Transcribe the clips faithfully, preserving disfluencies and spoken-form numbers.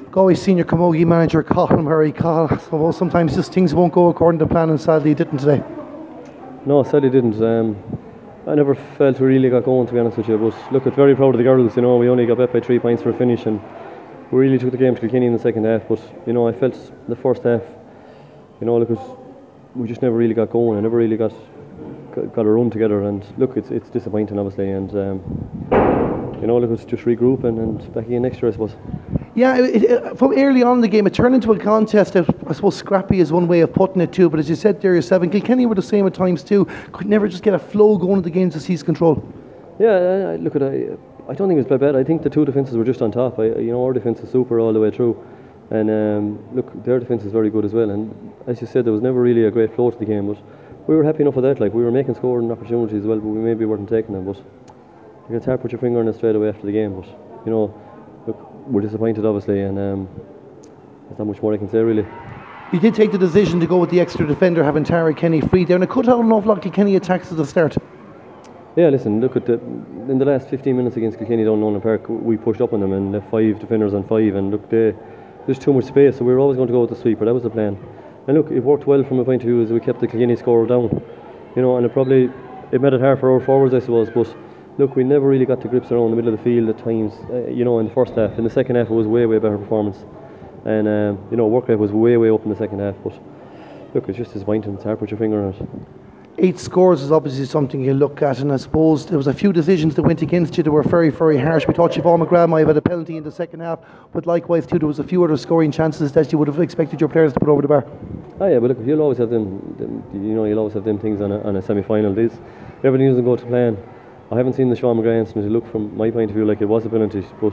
Galway senior camogie manager Colin Murray. Colin, I suppose sometimes just things won't go according to plan, and sadly it didn't today. No, sadly didn't. Um, I never felt we really got going, to be honest with you. But look, I'm very proud of the girls. You know, we only got bet by three points for a finish, and we really took the game to Kilkenny in the second half. But you know, I felt the first half, you know, look, it was, we just never really got going. I never really got got, got a run together. And look, it's it's disappointing, obviously. And um, you know, look, it's just regrouping and back again next year, I suppose. Yeah, it, it, from early on in the game, it turned into a contest that I suppose scrappy is one way of putting it too. But as you said there yourself, and Kilkenny were the same at times too. Could never just get a flow going at the games to seize control. Yeah, I, I look at I, I don't think it was bad. bad. I think the two defences were just on top. I, you know, our defence is super all the way through, and um, look, their defence is very good as well. And as you said, there was never really a great flow to the game, but we were happy enough with that. Like, we were making scoring opportunities as well, but we maybe weren't taking them. But it's hard to put your finger on it straight away after the game. But you know, look, we're disappointed obviously, and um, there's not much more I can say really. You did take the decision to go with the extra defender, having Tara Kenny free down. It could have an awful lot of Kilkenny attacks at the start. Yeah, listen, look at the in the last fifteen minutes against Kilkenny down Nolan Park, we pushed up on them and left five defenders on five, and look, they, there's too much space, so we were always going to go with the sweeper. That was the plan, and look, it worked well from a point of view as we kept the Kilkenny score down, you know, and it probably it made it hard for our forwards, I suppose. But look, we never really got the grips around the middle of the field at times, uh, you know, in the first half. In the second half, it was way way better performance, and um, you know, work rate was way way up in the second half. But look, it's just disappointing. It's hard to put your finger on it. Eight scores is obviously something you look at, and I suppose there was a few decisions that went against you that were very, very harsh. We thought Siobhan McGrath might have had a penalty in the second half, but likewise too, there was a few other scoring chances that you would have expected your players to put over the bar. Oh yeah, but look, you'll always have them, them you know, you'll always have them things on a, on a semi-final. These, everything doesn't go to plan. I haven't seen the Siobhan McGrath incident. It looked from my point of view like it was a penalty, but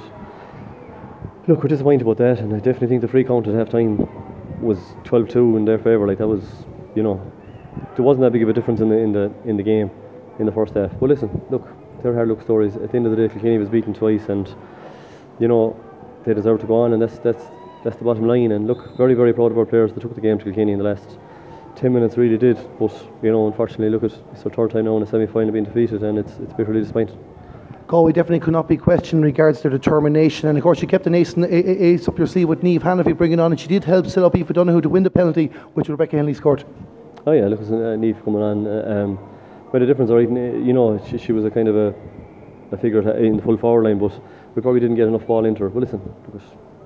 look, we're disappointed about that, and I definitely think the free count at half time was twelve two in their favour. Like, that was, you know, there wasn't that big of a difference in the in the in the game in the first half. But listen, look, they're hard luck stories. At the end of the day, Kilkenny was beaten twice, and you know, they deserve to go on, and that's that's that's the bottom line. And look, very very proud of our players that took the game to Kilkenny in the last ten minutes. Really did, but you know, unfortunately, look, at it's the third time now in a semi-final being defeated, and it's it's bitterly disappointing. Galway definitely could not be questioned in regards to their determination, and of course you kept an ace, ace up your sleeve with Niamh Hanafy bringing on, and she did help set up Aoife Donoghue to win the penalty, which Rebecca Henley scored. Oh yeah, look, uh, Niamh coming on, uh, um, made a difference, right? You know, she, she was a kind of a, a figure in the full forward line, but we probably didn't get enough ball into her. But listen, look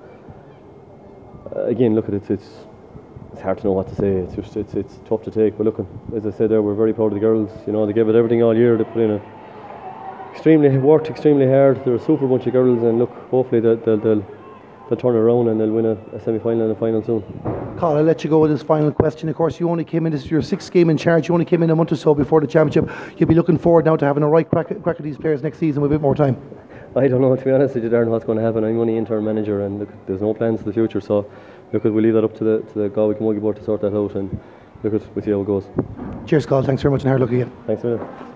at, uh, again, look at it. It's it's hard to know what to say. It's just it's it's tough to take. But look, as I said there, we're very proud of the girls. You know, they gave it everything all year. They put in a extremely worked extremely hard. They're a super bunch of girls, and look, hopefully they'll they'll, they'll, they'll turn it around and they'll win a, a semi-final and a final soon. Carl, I'll let you go with this final question. Of course, you only came in, this is your sixth game in charge, you only came in a month or so before the championship. You'll be looking forward now to having a right crack at, crack at these players next season with a bit more time. I don't know, to be honest with you, Darren, what's going to happen. I'm only interim manager, and look, there's no plans for the future, so look, we'll leave that up to the to the Galway Camogie board to sort that out, and look, we'll see how it goes. Cheers, Carl. Thanks very much, and hard luck again. Thanks a minute.